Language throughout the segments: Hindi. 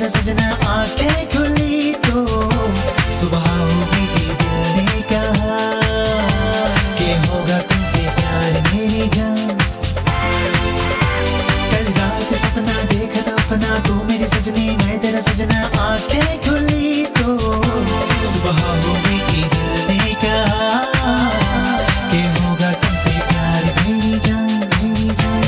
तेरा सजना आंखें खुली तो सुबह होगी थी। दिल ने कहा कि होगा तुमसे प्यार मेरी जान। कल रात सपना देखा था अपना, तू मेरी सजनी मैं तेरा सजना आंखें खुली तो सुबह होगी थी। दिल ने कहा कि होगा तुमसे प्यार मेरी जान, मेरी जान।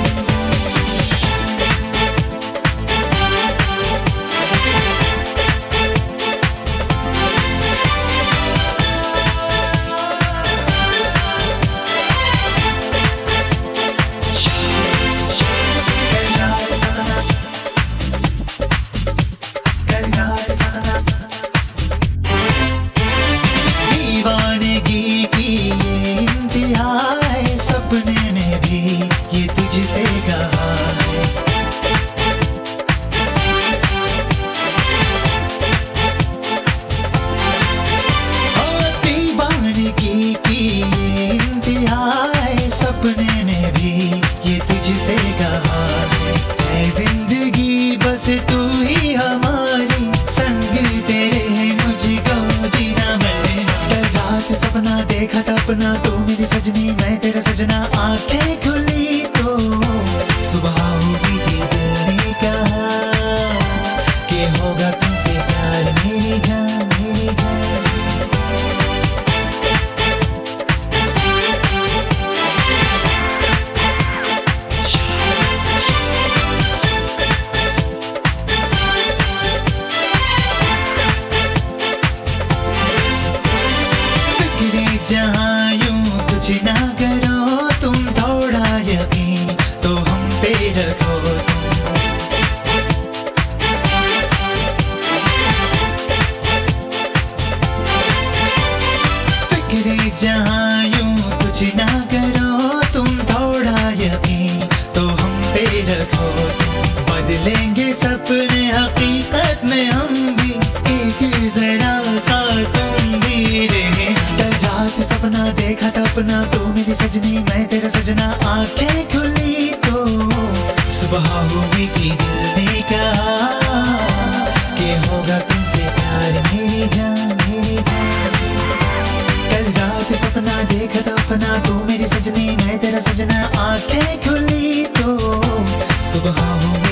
दीवानगी की ये इंतहा है, सपने में भी ये तुझसे कहा है। दीवानगी की ये इंतहा है, सपने में भी ये तुझसे कहा है जिंदगी बस तू ही हमारी, संग तेरे है मुझको जीना मैं। कल रात सपना देखा था अपना, तू मेरी सजनी मैं तेरा सजना आंखें खुली तो सुबह होगी थी। दिल ने कहा कि होगा तुमसे प्यार मेरी जान, मेरी जान। जहाँ यूं कुछ ना करो तुम, थोड़ा यकीन तो हम पे रखो फिक्रे। जहाँ यूं कुछ ना करो तुम, थोड़ा यकीन तो हम पे रखो। बदलेंगे सपने हकीकत में हम भी, एक जरा सा तुम भी रहे। सपना देखा था अपना, तू मेरी सजनी मैं तेरा सजना आंखें खुली तो सुबह होगी थी। दिल ने कहा कि होगा तुमसे प्यार मेरी जान, मेरी जान। कल रात सपना देखा था अपना, तू मेरी सजनी मैं तेरा सजना आंखें खुली तो सुबह होगी